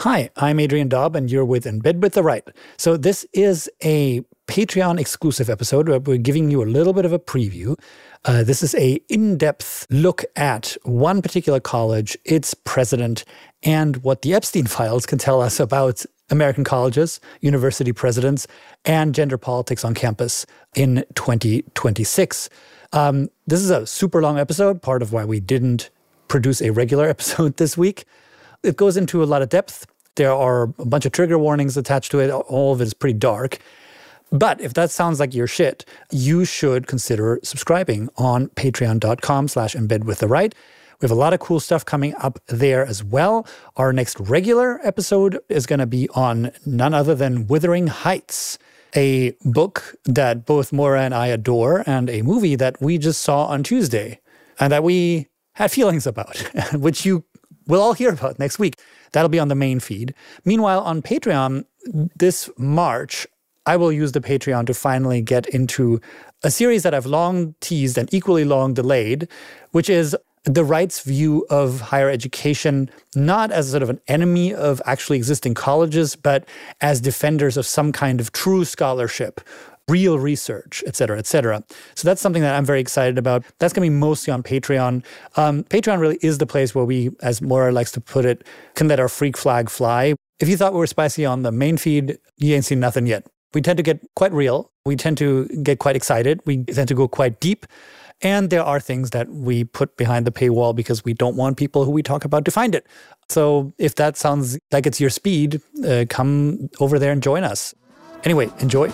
Hi, I'm Adrian Daub, and you're with In Bed with the Right. So this is a Patreon exclusive episode where we're giving you a little bit of a preview. This is a in-depth look at one particular college, its president, and what the Epstein files can tell us about American colleges, university presidents, and gender politics on campus in 2026. This is a super long episode, part of why we didn't produce a regular episode this week. It goes into a lot of depth. There are a bunch of trigger warnings attached to it. All of it is pretty dark. But if that sounds like your shit, you should consider subscribing on patreon.com/embedwiththeright. We have a lot of cool stuff coming up there as well. Our next regular episode is going to be on none other than Wuthering Heights, a book that both Maura and I adore, and a movie that we just saw on Tuesday and that we had feelings about, which you will all hear about next week. That'll be on the main feed. Meanwhile, on Patreon this March, I will use the Patreon to finally get into a series that I've long teased and equally long delayed, which is the Right's view of higher education, not as sort of an enemy of actually existing colleges, but as defenders of some kind of true scholarship, real research, et cetera, et cetera. So that's something that I'm very excited about. That's going to be mostly on Patreon. Patreon really is the place where we, as Maura likes to put it, can let our freak flag fly. If you thought we were spicy on the main feed, you ain't seen nothing yet. We tend to get quite real. We tend to get quite excited. We tend to go quite deep. And there are things that we put behind the paywall because we don't want people who we talk about to find it. So if that sounds like it's your speed, come over there and join us. Anyway, enjoy.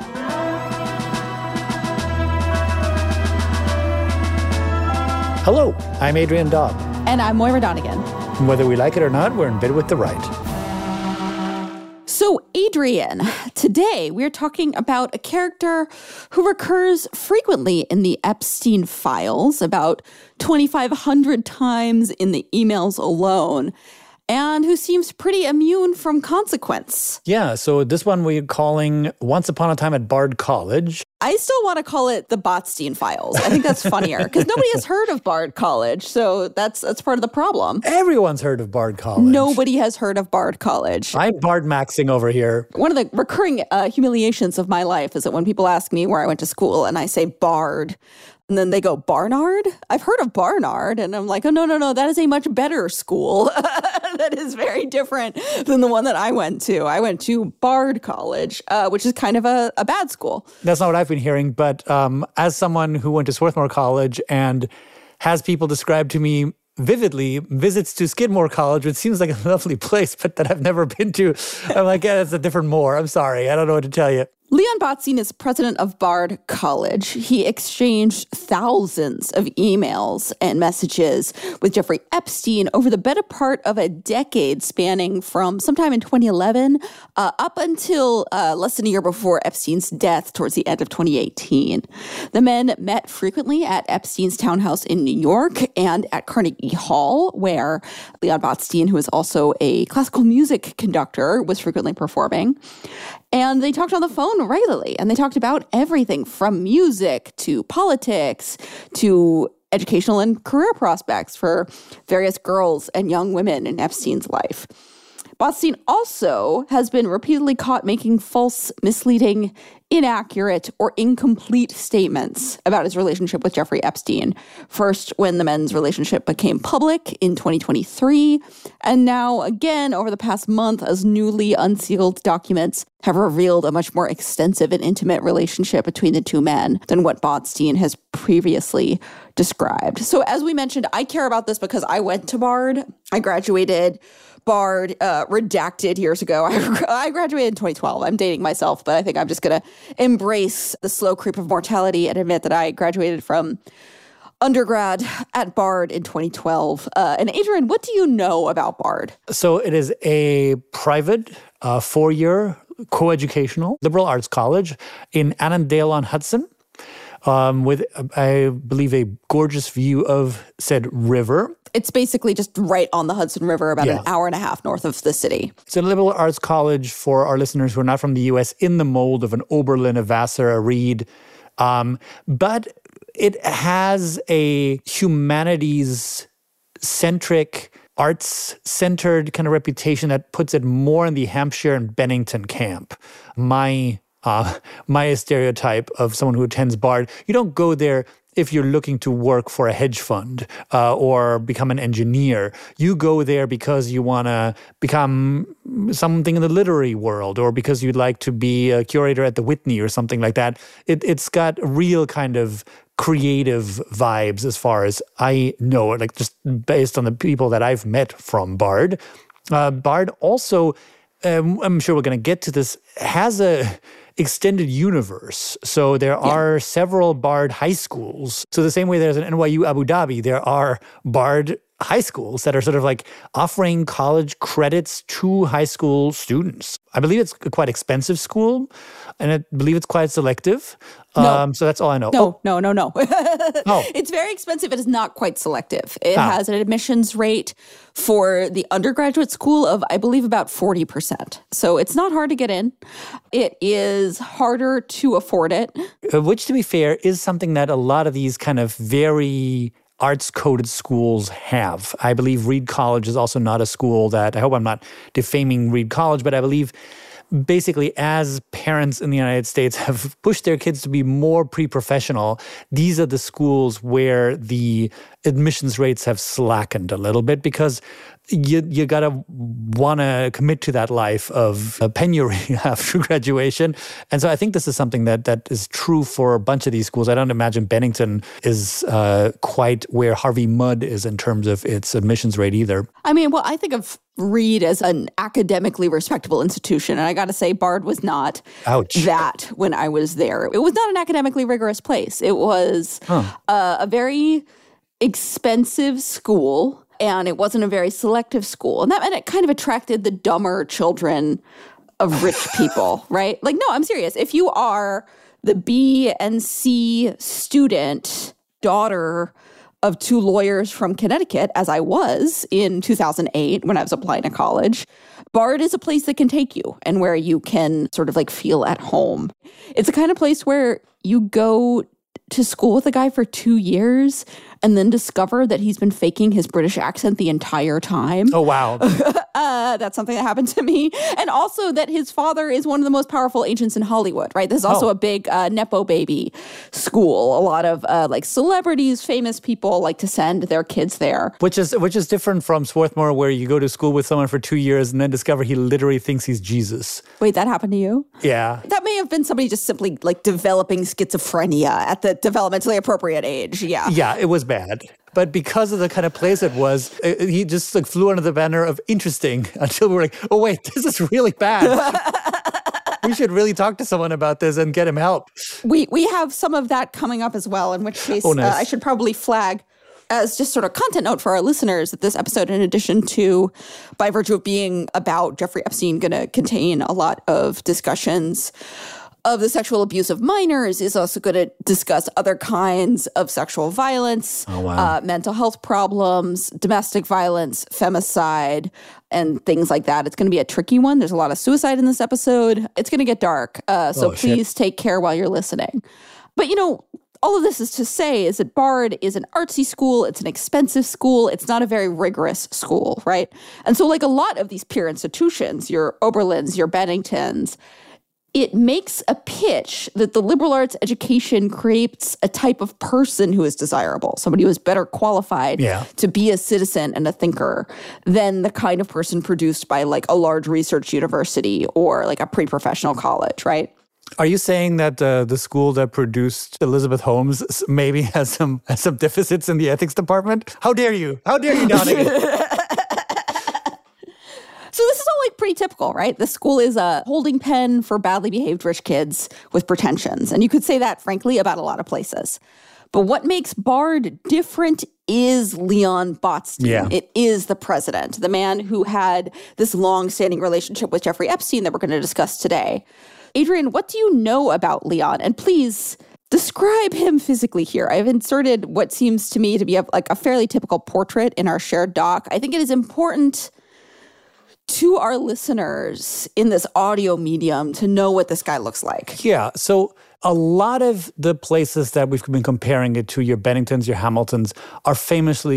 Hello, I'm Adrian Daub. And I'm Moira Donegan. And whether we like it or not, we're in bed with the right. So, Adrian, today we're talking about a character who recurs frequently in the Epstein files, about 2,500 times in the emails alone, and who seems pretty immune from consequence. Yeah, so this one we're calling Once Upon a Time at Bard College. I still want to call it the Botstein files. I think that's funnier because nobody has heard of Bard College, so that's part of the problem. Everyone's heard of Bard College. Nobody has heard of Bard College. I'm Bard Maxing over here. One of the recurring humiliations of my life is that when people ask me where I went to school and I say Bard, and then they go, Barnard? I've heard of Barnard. And I'm like, oh, no, that is a much better school. That is very different than the one that I went to. I went to Bard College, which is kind of a bad school. That's not what I've been hearing. But as someone who went to Swarthmore College and has people describe to me vividly visits to Skidmore College, which seems like a lovely place, but that I've never been to, I'm like, yeah, it's a different Moore. I'm sorry. I don't know what to tell you. Leon Botstein is president of Bard College. He exchanged thousands of emails and messages with Jeffrey Epstein over the better part of a decade, spanning from sometime in 2011 up until less than a year before Epstein's death towards the end of 2018. The men met frequently at Epstein's townhouse in New York and at Carnegie Hall, where Leon Botstein, who is also a classical music conductor, was frequently performing. And they talked on the phone regularly, and they talked about everything from music to politics to educational and career prospects for various girls and young women in Epstein's life. Botstein also has been repeatedly caught making false, misleading, inaccurate, or incomplete statements about his relationship with Jeffrey Epstein. First, when the men's relationship became public in 2023, and now again over the past month as newly unsealed documents have revealed a much more extensive and intimate relationship between the two men than what Botstein has previously described. So as we mentioned, I care about this because I went to Bard. I graduated Bard, redacted years ago. I graduated in 2012. I'm dating myself, but I think I'm just going to embrace the slow creep of mortality and admit that I graduated from undergrad at Bard in 2012. And Adrian, what do you know about Bard? So it is a private 4-year coeducational liberal arts college in Annandale-on-Hudson. With, I believe, a gorgeous view of said river. It's basically just right on the Hudson River, about an hour and a half north of the city. It's a liberal arts college for our listeners who are not from the U.S. in the mold of an Oberlin, a Vassar, a Reed. But it has a humanities-centric arts-centered kind of reputation that puts it more in the Hampshire and Bennington camp. My stereotype of someone who attends Bard, you don't go there if you're looking to work for a hedge fund or become an engineer. You go there because you want to become something in the literary world or because you'd like to be a curator at the Whitney or something like that. It's got real kind of creative vibes as far as I know, like just based on the people that I've met from Bard. Bard also, I'm sure we're going to get to this, has a extended universe. So there are several Bard high schools. So the same way there's an NYU Abu Dhabi, there are Bard high schools that are sort of like offering college credits to high school students. I believe it's a quite expensive school, and I believe it's quite selective. No. So that's all I know. No. Oh. It's very expensive. It is not quite selective. It has an admissions rate for the undergraduate school of, I believe, about 40%. So it's not hard to get in. It is harder to afford it. Which, to be fair, is something that a lot of these kind of very arts-coded schools have. I believe Reed College is also not a school that, I hope I'm not defaming Reed College, but I believe basically as parents in the United States have pushed their kids to be more pre-professional, these are the schools where the admissions rates have slackened a little bit because you gotta want to commit to that life of a penury after graduation. And so I think this is something that is true for a bunch of these schools. I don't imagine Bennington is quite where Harvey Mudd is in terms of its admissions rate either. I mean, well, I think of Reed as an academically respectable institution. And I got to say, Bard was not that when I was there. It was not an academically rigorous place. It was a very expensive school. And it wasn't a very selective school. And it kind of attracted the dumber children of rich people, right? Like, no, I'm serious. If you are the B and C student, daughter of two lawyers from Connecticut, as I was in 2008 when I was applying to college, Bard is a place that can take you and where you can sort of like feel at home. It's a kind of place where you go to school with a guy for 2 years and then discover that he's been faking his British accent the entire time. Oh, wow. That's something that happened to me. And also that his father is one of the most powerful agents in Hollywood, right? This is also a big Nepo baby school. A lot of like celebrities, famous people like to send their kids there. Which is different from Swarthmore, where you go to school with someone for 2 years and then discover he literally thinks he's Jesus. Wait, that happened to you? Yeah. That may have been somebody just simply like developing schizophrenia at the developmentally appropriate age. Yeah. Yeah, it was bad. But because of the kind of place it was, he just like flew under the banner of interesting until we were like, oh, wait, this is really bad. We should really talk to someone about this and get him help. We have some of that coming up as well, in which case nice. I should probably flag as just sort of content note for our listeners that this episode, in addition to, by virtue of being about Jeffrey Epstein, going to contain a lot of discussions of the sexual abuse of minors, is also going to discuss other kinds of sexual violence, mental health problems, domestic violence, femicide, and things like that. It's going to be a tricky one. There's a lot of suicide in this episode. It's going to get dark. So please take care while you're listening. But, all of this is to say is that Bard is an artsy school. It's an expensive school. It's not a very rigorous school, right? And so like a lot of these peer institutions, your Oberlins, your Benningtons, it makes a pitch that the liberal arts education creates a type of person who is desirable, somebody who is better qualified to be a citizen and a thinker than the kind of person produced by like a large research university or like a pre-professional college, right? Are you saying that the school that produced Elizabeth Holmes maybe has some deficits in the ethics department? How dare you? How dare you, Donegan? So this is all like pretty typical, right? The school is a holding pen for badly behaved rich kids with pretensions. And you could say that, frankly, about a lot of places. But what makes Bard different is Leon Botstein. Yeah. It is the president, the man who had this long-standing relationship with Jeffrey Epstein that we're going to discuss today. Adrian, what do you know about Leon? And please describe him physically here. I've inserted what seems to me to be a fairly typical portrait in our shared doc. I think it is important to our listeners in this audio medium to know what this guy looks like. Yeah. So a lot of the places that we've been comparing it to, your Benningtons, your Hamiltons, are famously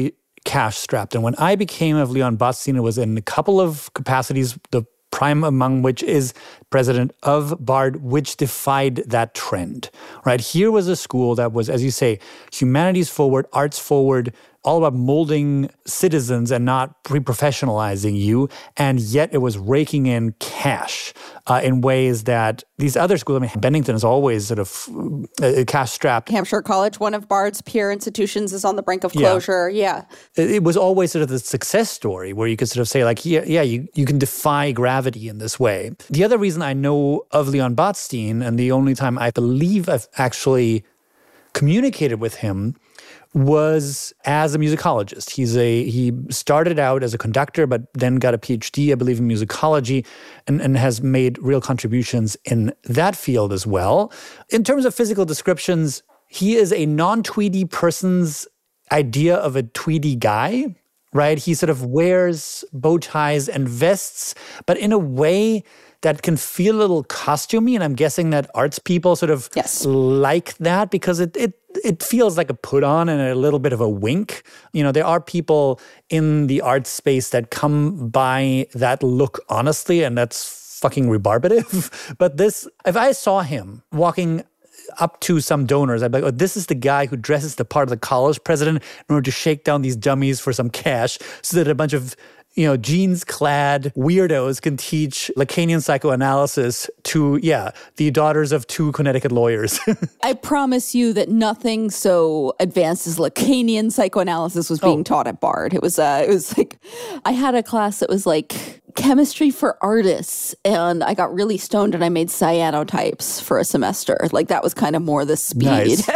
cash-strapped. And when I became of Leon Botstein, it was in a couple of capacities, the prime among which is president of Bard, which defied that trend, right? Here was a school that was, as you say, humanities forward, arts forward, all about molding citizens and not pre-professionalizing you. And yet it was raking in cash in ways that these other schools, I mean, Bennington is always sort of cash-strapped. Hampshire College, one of Bard's peer institutions, is on the brink of closure. Yeah. It was always sort of the success story where you could sort of say like, you can defy gravity in this way. The other reason I know of Leon Botstein, and the only time I believe I've actually communicated with him, was as a musicologist. He started out as a conductor, but then got a PhD, I believe, in musicology, and has made real contributions in that field as well. In terms of physical descriptions, he is a non-tweedy person's idea of a tweedy guy, right? He sort of wears bow ties and vests, but in a way that can feel a little costumey, and I'm guessing that arts people sort of like that because it feels like a put on and a little bit of a wink. You know, there are people in the arts space that come by that look honestly, and that's fucking rebarbative. But this, if I saw him walking up to some donors, I'd be like, oh, this is the guy who dresses the part of the college president in order to shake down these dummies for some cash so that a bunch of jeans-clad weirdos can teach Lacanian psychoanalysis to, the daughters of 2 Connecticut lawyers. I promise you that nothing so advanced as Lacanian psychoanalysis was being taught at Bard. It was like, I had a class that was like chemistry for artists, and I got really stoned and I made cyanotypes for a semester. Like that was kind of more the speed. Nice.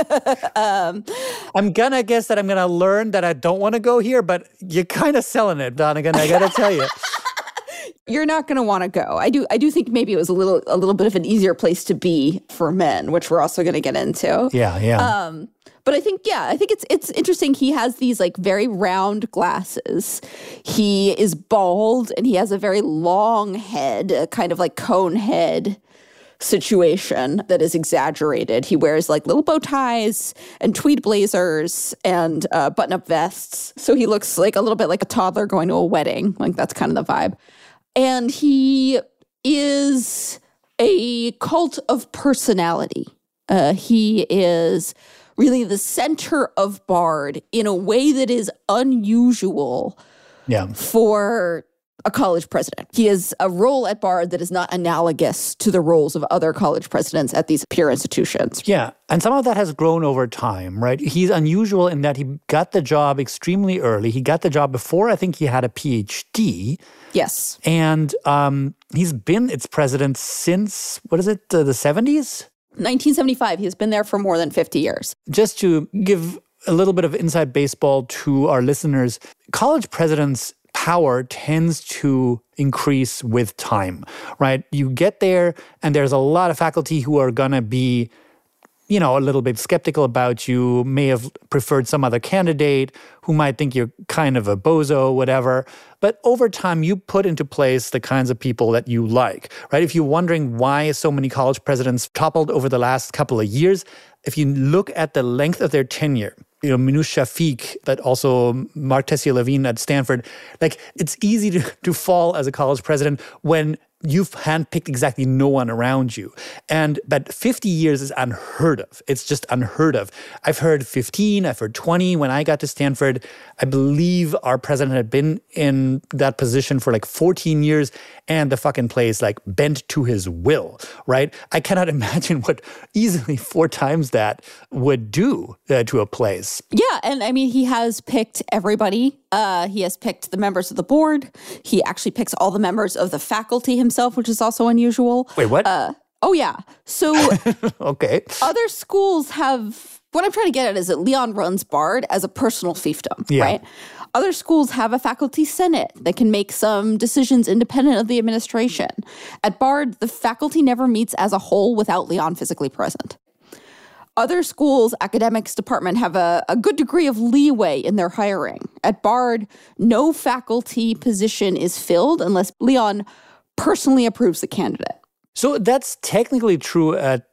I'm gonna guess that I'm gonna learn that I don't want to go here, but you're kind of selling it, Donegan. I gotta tell you. You're not going to want to go. I do think maybe it was a little bit of an easier place to be for men, which we're also going to get into. Yeah. But I think it's interesting. He has these like very round glasses. He is bald and he has a very long head, a kind of like cone head situation that is exaggerated. He wears like little bow ties and tweed blazers and button-up vests. So he looks like a little bit like a toddler going to a wedding. Like that's kind of the vibe. And he is a cult of personality. He is really the center of Bard in a way that is unusual for a college president. He has a role at Bard that is not analogous to the roles of other college presidents at these peer institutions. Yeah, and some of that has grown over time, right? He's unusual in that he got the job extremely early. He got the job before I think he had a PhD. Yes. And he's been its president since, the 70s? 1975. He's been there for more than 50 years. Just to give a little bit of inside baseball to our listeners, college presidents' power tends to increase with time, right? You get there and there's a lot of faculty who are going to be, a little bit skeptical about you, may have preferred some other candidate who might think you're kind of a bozo, whatever. But over time, you put into place the kinds of people that you like, right? If you're wondering why so many college presidents toppled over the last couple of years, if you look at the length of their tenure, Minouche Shafik, but also Mark Tessier-Levine at Stanford, like it's easy to fall as a college president when you've handpicked exactly no one around you. But 50 years is unheard of. It's just unheard of. I've heard 15, I've heard 20. When I got to Stanford, I believe our president had been in that position for like 14 years and the fucking place like bent to his will, right? I cannot imagine what easily 4 times that would do to a place. Yeah, and I mean, he has picked everybody. He has picked the members of the board. He actually picks all the members of the faculty himself, which is also unusual. Wait, what? Oh, yeah. So okay. Other schools have, what I'm trying to get at is that Leon runs Bard as a personal fiefdom, right? Other schools have a faculty senate that can make some decisions independent of the administration. At Bard, the faculty never meets as a whole without Leon physically present. Other schools' academics department have a good degree of leeway in their hiring. At Bard, no faculty position is filled unless Leon personally approves the candidate. So that's technically true at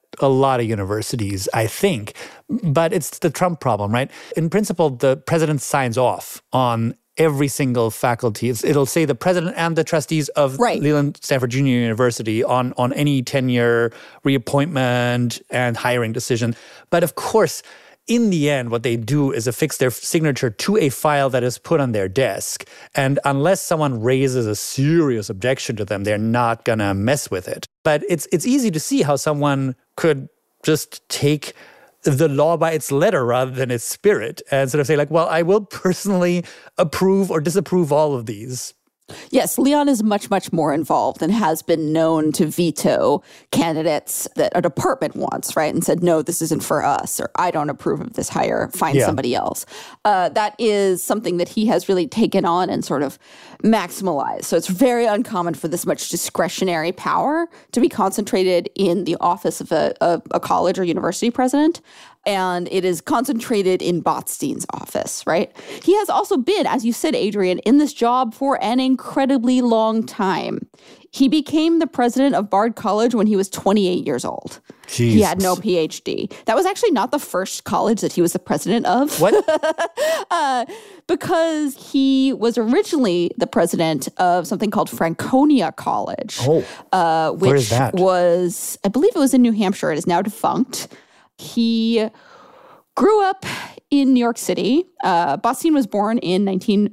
a lot of universities, I think. But it's the Trump problem, right? In principle, the president signs off on every single faculty. It'll say the president and the trustees of Leland Stanford Junior University on any tenure, reappointment, and hiring decision. But of course, in the end, what they do is affix their signature to a file that is put on their desk. And unless someone raises a serious objection to them, they're not going to mess with it. But it's easy to see how someone could just take the law by its letter rather than its spirit and sort of say like, well, I will personally approve or disapprove all of these. Yes, Leon is much, much more involved and has been known to veto candidates that a department wants, right? And said, no, this isn't for us, or I don't approve of this hire, find somebody else. That is something that he has really taken on and sort of maximalized. So it's very uncommon for this much discretionary power to be concentrated in the office of a college or university president. And it is concentrated in Botstein's office, right? He has also been, as you said, Adrian, in this job for an incredibly long time. He became the president of Bard College when he was 28 years old. Jesus. He had no PhD. That was actually not the first college that he was the president of. What? Because he was originally the president of something called Franconia College. Which where is that? Was, I believe it was in New Hampshire. It is now defunct. He grew up in New York City. Botstein was born in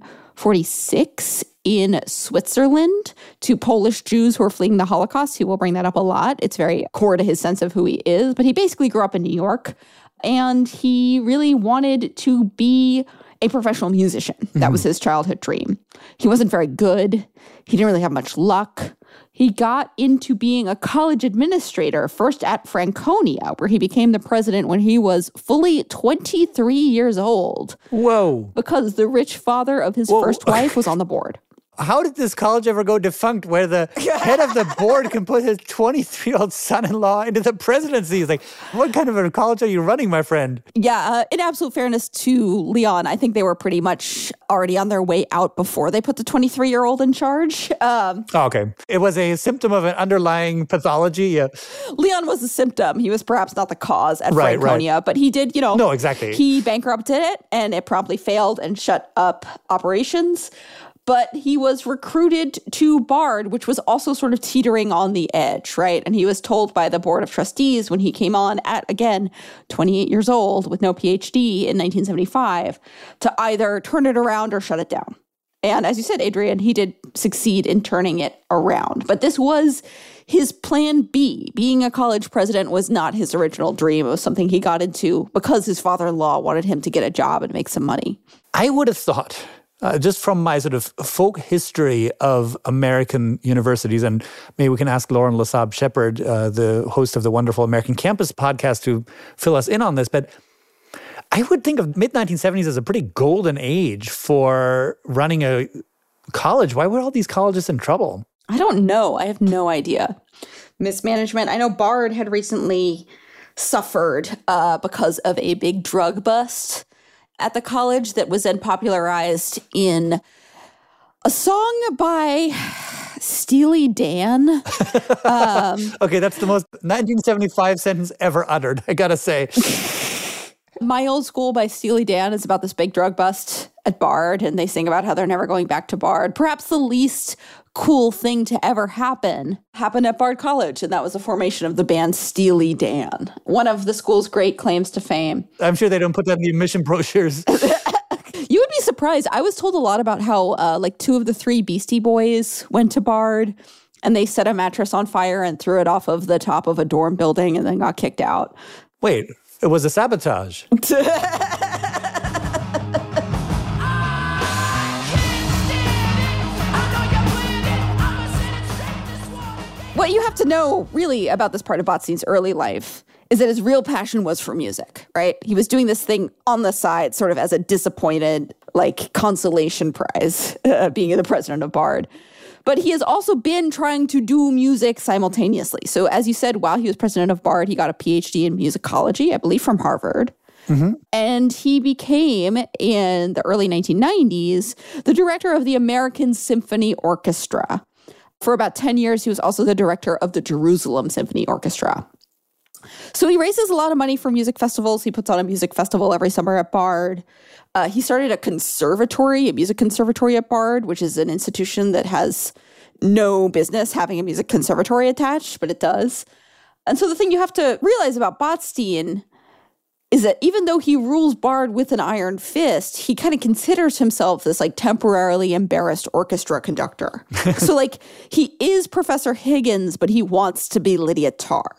1946 in Switzerland to Polish Jews who were fleeing the Holocaust. He will bring that up a lot. It's very core to his sense of who he is. But he basically grew up in New York, and he really wanted to be a professional musician. That was his childhood dream. He wasn't very good. He didn't really have much luck. He got into being a college administrator, first at Franconia, where he became the president when he was fully 23 years old. Whoa. Because the rich father of his first wife was on the board. How did this college ever go defunct where the head of the board can put his 23-year-old son-in-law into the presidency? It's like, what kind of a college are you running, my friend? Yeah, in absolute fairness to Leon, I think they were pretty much already on their way out before they put the 23-year-old in charge. Okay. It was a symptom of an underlying pathology. Yeah. Leon was a symptom. He was perhaps not the cause at Franconia, but he did, No, exactly. He bankrupted it, and it promptly failed and shut up operations. But he was recruited to Bard, which was also sort of teetering on the edge, right? And he was told by the board of trustees when he came on at, again, 28 years old with no PhD in 1975, to either turn it around or shut it down. And as you said, Adrian, he did succeed in turning it around. But this was his plan B. Being a college president was not his original dream. It was something he got into because his father-in-law wanted him to get a job and make some money. I would have thought, just from my sort of folk history of American universities, and maybe we can ask Lauren Lasab Shepard, the host of the wonderful American Campus podcast, to fill us in on this, but I would think of mid-1970s as a pretty golden age for running a college. Why were all these colleges in trouble? I don't know. I have no idea. Mismanagement. I know Bard had recently suffered because of a big drug bust at the college that was then popularized in a song by Steely Dan. Okay, that's the most 1975 sentence ever uttered, I gotta say. My Old School by Steely Dan is about this big drug bust at Bard, and they sing about how they're never going back to Bard. Perhaps the least cool thing to ever happened at Bard College, and that was the formation of the band Steely Dan, one of the school's great claims to fame. I'm sure they don't put that in the admission brochures. You would be surprised. I was told a lot about how two of the three Beastie Boys went to Bard, and they set a mattress on fire and threw it off of the top of a dorm building and then got kicked out. Wait, it was a sabotage. What you have to know, really, about this part of Botstein's early life is that his real passion was for music, right? He was doing this thing on the side, sort of as a disappointed, consolation prize, being the president of Bard. But he has also been trying to do music simultaneously. So as you said, while he was president of Bard, he got a PhD in musicology, I believe from Harvard. Mm-hmm. And he became, in the early 1990s, the director of the American Symphony Orchestra. For about 10 years, he was also the director of the Jerusalem Symphony Orchestra. So he raises a lot of money for music festivals. He puts on a music festival every summer at Bard. He started a music conservatory at Bard, which is an institution that has no business having a music conservatory attached, but it does. And so the thing you have to realize about Botstein is that even though he rules Bard with an iron fist, he kind of considers himself this like temporarily embarrassed orchestra conductor. So like he is Professor Higgins, but he wants to be Lydia Tarr.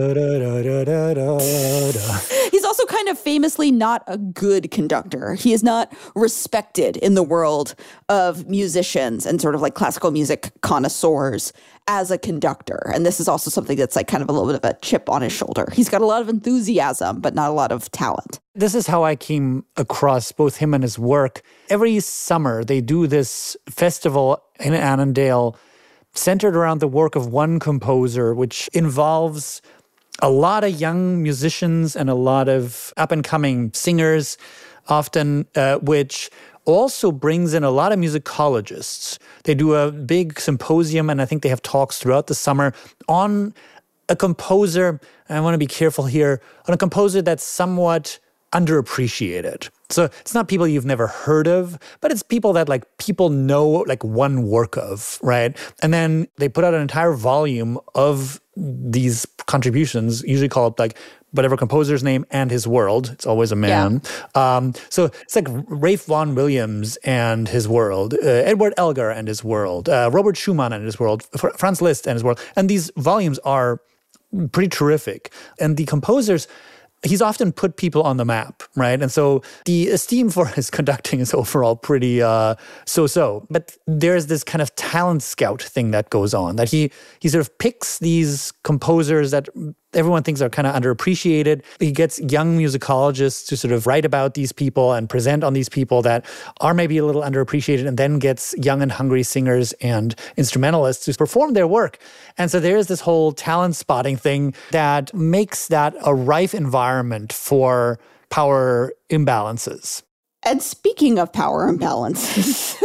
He's also kind of famously not a good conductor. He is not respected in the world of musicians and sort of like classical music connoisseurs as a conductor. And this is also something that's like kind of a little bit of a chip on his shoulder. He's got a lot of enthusiasm, but not a lot of talent. This is how I came across both him and his work. Every summer, they do this festival in Annandale centered around the work of one composer, which involves a lot of young musicians and a lot of up-and-coming singers, often, which also brings in a lot of musicologists. They do a big symposium, and I think they have talks throughout the summer on a composer, and I want to be careful here, on a composer that's somewhat underappreciated. So it's not people you've never heard of, but it's people that like people know like one work of, right? And then they put out an entire volume of these contributions, usually called like whatever composer's name and his world. It's always a man. Yeah. So it's like Ralph Vaughan Williams and his world, Edward Elgar and his world, Robert Schumann and his world, Franz Liszt and his world. And these volumes are pretty terrific. And the composers, he's often put people on the map, right? And so the esteem for his conducting is overall pretty so-so. But there's this kind of talent scout thing that goes on, that he sort of picks these composers that everyone thinks are kind of underappreciated. He gets young musicologists to sort of write about these people and present on these people that are maybe a little underappreciated, and then gets young and hungry singers and instrumentalists to perform their work. And so there's this whole talent spotting thing that makes that a rife environment for power imbalances. And speaking of power imbalances,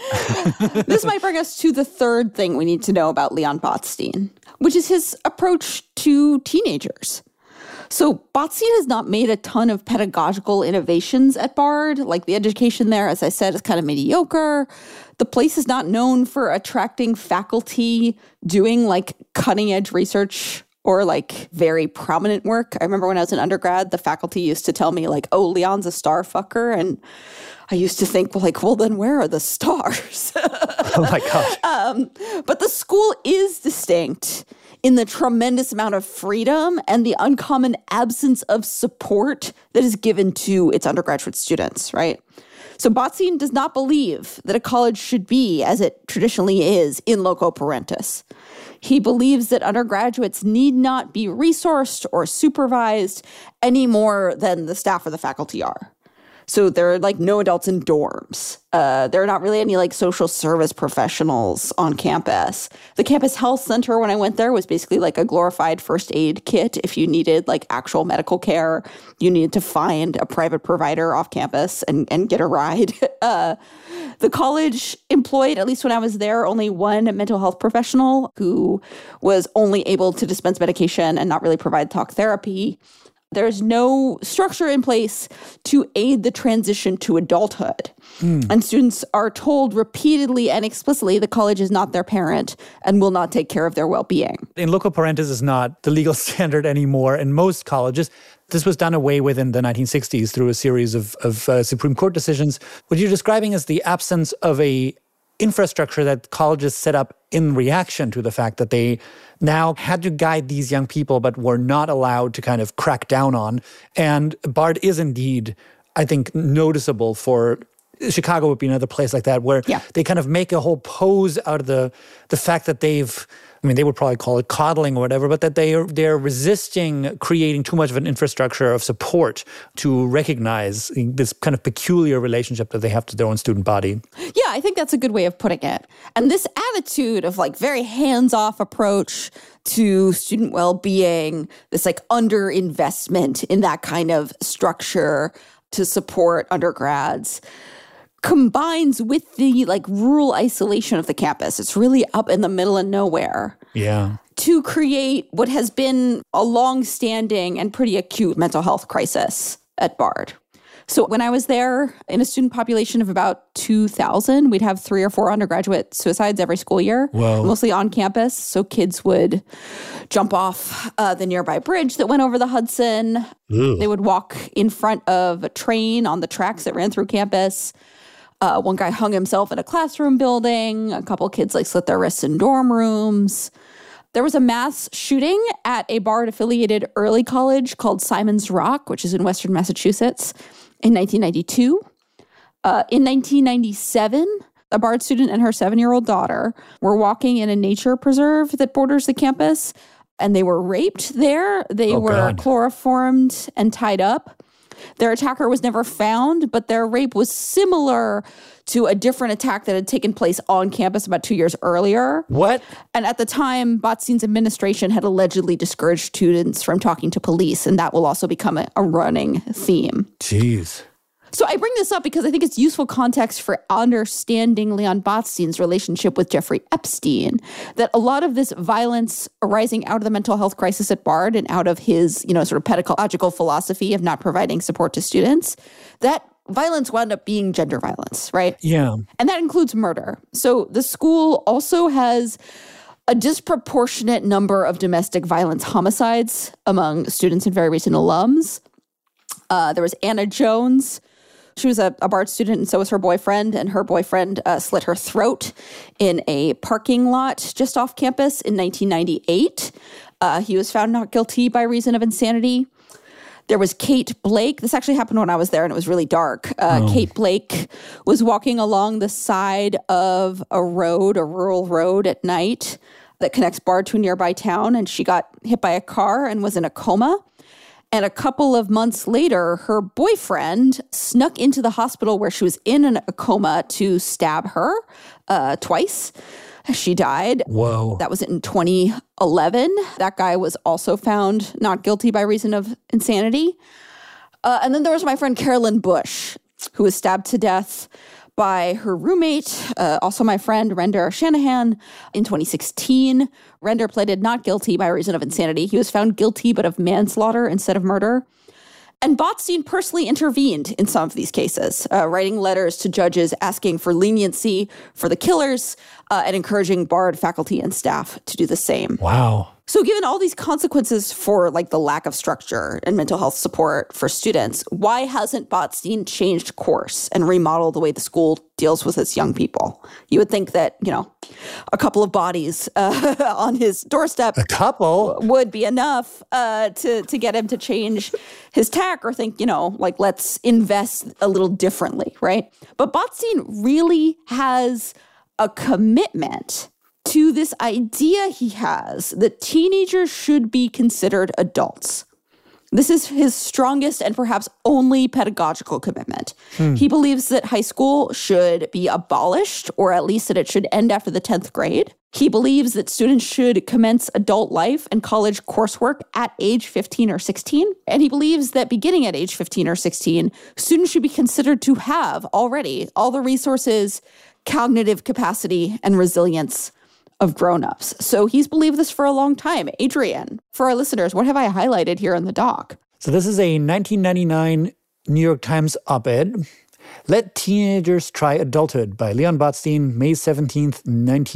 this might bring us to the third thing we need to know about Leon Botstein, which is his approach to teenagers. So Botstein has not made a ton of pedagogical innovations at Bard. Like the education there, as I said, is kind of mediocre. The place is not known for attracting faculty doing like cutting edge research or like very prominent work. I remember when I was an undergrad, the faculty used to tell me like, oh, Leon's a star fucker. And I used to think, well, then where are the stars? Oh my God. But the school is distinct in the tremendous amount of freedom and the uncommon absence of support that is given to its undergraduate students, right? So Botstein does not believe that a college should be, as it traditionally is, in loco parentis. He believes that undergraduates need not be resourced or supervised any more than the staff or the faculty are. So there are like no adults in dorms. There are not really any like social service professionals on campus. The campus health center, when I went there, was basically like a glorified first aid kit. If you needed like actual medical care, you needed to find a private provider off campus and get a ride. The college employed, at least when I was there, only one mental health professional who was only able to dispense medication and not really provide talk therapy. There's no structure in place to aid the transition to adulthood. And students are told repeatedly and explicitly the college is not their parent and will not take care of their well-being. In loco parentis is not the legal standard anymore in most colleges. This was done away with in the 1960s through a series of Supreme Court decisions. What you're describing is the absence of a infrastructure that colleges set up in reaction to the fact that they now had to guide these young people but were not allowed to kind of crack down on. And Bard is indeed, I think, noticeable for Chicago would be another place like that where they kind of make a whole pose out of the fact that they would probably call it coddling or whatever, but that they're resisting creating too much of an infrastructure of support to recognize this kind of peculiar relationship that they have to their own student body. Yeah, I think that's a good way of putting it. And this attitude of like very hands-off approach to student well-being, this like underinvestment in that kind of structure to support undergrads, combines with the like rural isolation of the campus. It's really up in the middle of nowhere. Yeah. to create what has been a long-standing and pretty acute mental health crisis at Bard. So when I was there, in a student population of about 2,000, we'd have 3 or 4 undergraduate suicides every school year, mostly on campus. So kids would jump off the nearby bridge that went over the Hudson. They would walk in front of a train on the tracks that ran through campus. One guy hung himself in a classroom building. A couple kids slit their wrists in dorm rooms. There was a mass shooting at a Bard-affiliated early college called Simon's Rock, which is in Western Massachusetts, in 1992. In 1997, a Bard student and her 7-year-old daughter were walking in a nature preserve that borders the campus, and they were raped there. They were chloroformed and tied up. Their attacker was never found, but their rape was similar to a different attack that had taken place on campus about 2 years earlier. What? And at the time, Botstein's administration had allegedly discouraged students from talking to police, and that will also become a running theme. Jeez. So I bring this up because I think it's useful context for understanding Leon Botstein's relationship with Jeffrey Epstein, that a lot of this violence arising out of the mental health crisis at Bard and out of his, sort of pedagogical philosophy of not providing support to students, that violence wound up being gender violence, right? Yeah. And that includes murder. So the school also has a disproportionate number of domestic violence homicides among students and very recent alums. There was Anna Jones. She was a Bard student, and so was her boyfriend, and her boyfriend slit her throat in a parking lot just off campus in 1998. He was found not guilty by reason of insanity. There was Kate Blake. This actually happened when I was there, and it was really dark. Kate Blake was walking along the side of a rural road at night that connects Bard to a nearby town, and she got hit by a car and was in a coma. And a couple of months later, her boyfriend snuck into the hospital where she was in a coma to stab her twice. She died. Whoa. That was in 2011. That guy was also found not guilty by reason of insanity. And then there was my friend Carolyn Bush, who was stabbed to death by her roommate, also my friend Render Shanahan, in 2016. Render pleaded not guilty by reason of insanity. He was found guilty, but of manslaughter instead of murder. And Botstein personally intervened in some of these cases, writing letters to judges asking for leniency for the killers and encouraging Bard faculty and staff to do the same. Wow. So given all these consequences for the lack of structure and mental health support for students, why hasn't Botstein changed course and remodeled the way the school deals with its young people? You would think that, a couple of bodies on his doorstep would be enough to get him to change his tack or think, let's invest a little differently, right? But Botstein really has a commitment to this idea he has that teenagers should be considered adults. This is his strongest and perhaps only pedagogical commitment. He believes that high school should be abolished, or at least that it should end after the 10th grade. He believes that students should commence adult life and college coursework at age 15 or 16. And he believes that beginning at age 15 or 16, students should be considered to have already all the resources, cognitive capacity, and resilience of grown-ups. So he's believed this for a long time. Adrian, for our listeners, what have I highlighted here in the doc? So this is a 1999 New York Times op-ed. Let Teenagers Try Adulthood by Leon Botstein, May 17th,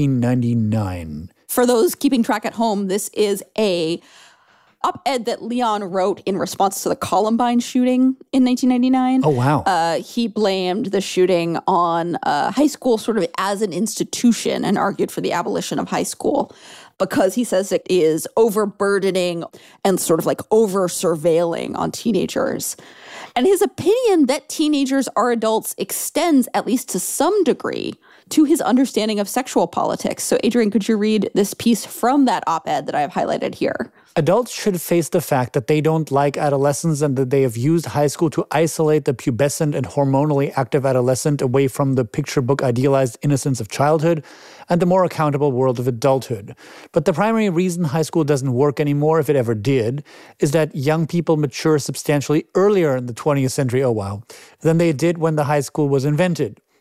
1999. For those keeping track at home, this is a op-ed that Leon wrote in response to the Columbine shooting in 1999. Oh, wow. He blamed the shooting on high school sort of as an institution and argued for the abolition of high school because he says it is overburdening and sort of over-surveilling on teenagers. And his opinion that teenagers are adults extends, at least to some degree, to his understanding of sexual politics. So, Adrian, could you read this piece from that op-ed that I have highlighted here? Adults should face the fact that they don't like adolescents and that they have used high school to isolate the pubescent and hormonally active adolescent away from the picture book idealized innocence of childhood and the more accountable world of adulthood. But the primary reason high school doesn't work anymore, if it ever did, is that young people mature substantially earlier in the 20th century, than they did when the high school was invented.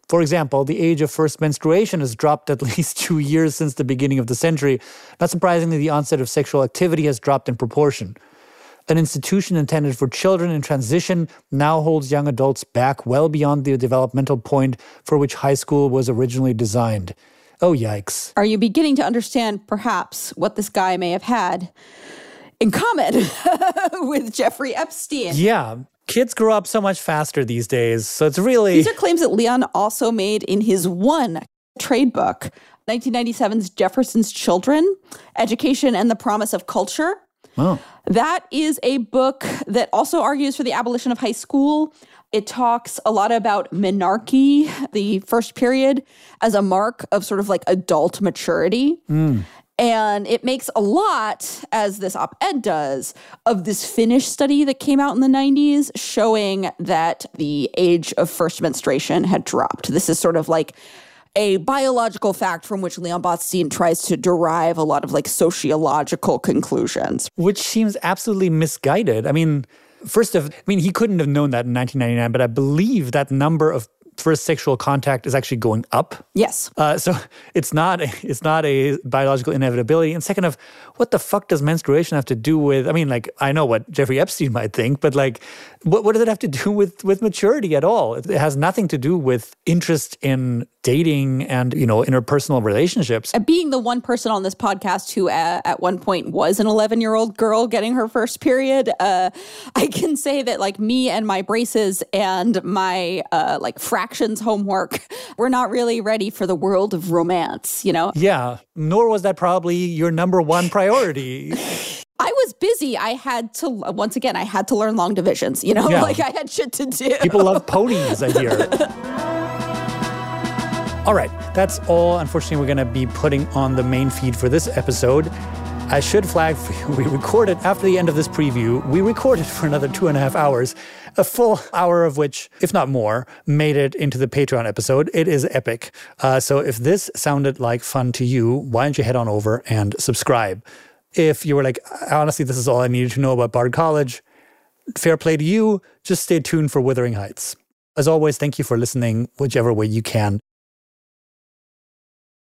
For example, the age of first menstruation has dropped at least 2 years since the beginning of the century. Not surprisingly, the onset of sexual activity has dropped in proportion. An institution intended for children in transition now holds young adults back well beyond the developmental point for which high school was originally designed. Oh, yikes. Are you beginning to understand, perhaps, what this guy may have had in common with Jeffrey Epstein? Yeah. Kids grow up so much faster these days, so it's really... These are claims that Leon also made in his one trade book, 1997's Jefferson's Children, Education and the Promise of Culture. Oh. That is a book that also argues for the abolition of high school. It talks a lot about menarche, the first period, as a mark of sort of like adult maturity. And it makes a lot, as this op-ed does, of this Finnish study that came out in the 90s showing that the age of first menstruation had dropped. This is sort of like a biological fact from which Leon Botstein tries to derive a lot of like sociological conclusions. Which seems absolutely misguided. I mean, he couldn't have known that in 1999, but I believe that number of first sexual contact is actually going up. Yes. So it's not a biological inevitability. And second of, what the fuck does menstruation have to do with, I mean, like, I know what Jeffrey Epstein might think, but like, what does it have to do with maturity at all? It has nothing to do with interest in dating and, interpersonal relationships. Being the one person on this podcast who at one point was an 11-year-old girl getting her first period, I can say that like me and my braces and my fractions homework, we're not really ready for the world of romance, Yeah, nor was that probably your number one priority. I was busy. I had to learn long divisions, like I had shit to do. People love ponies, I hear. All right, that's all. Unfortunately, we're going to be putting on the main feed for this episode. I should flag for you, we recorded, after the end of this preview, we recorded for another 2.5 hours, a full hour of which, if not more, made it into the Patreon episode. It is epic. So if this sounded like fun to you, why don't you head on over and subscribe? If you were like, honestly, this is all I needed to know about Bard College, fair play to you. Just stay tuned for Wuthering Heights. As always, thank you for listening, whichever way you can.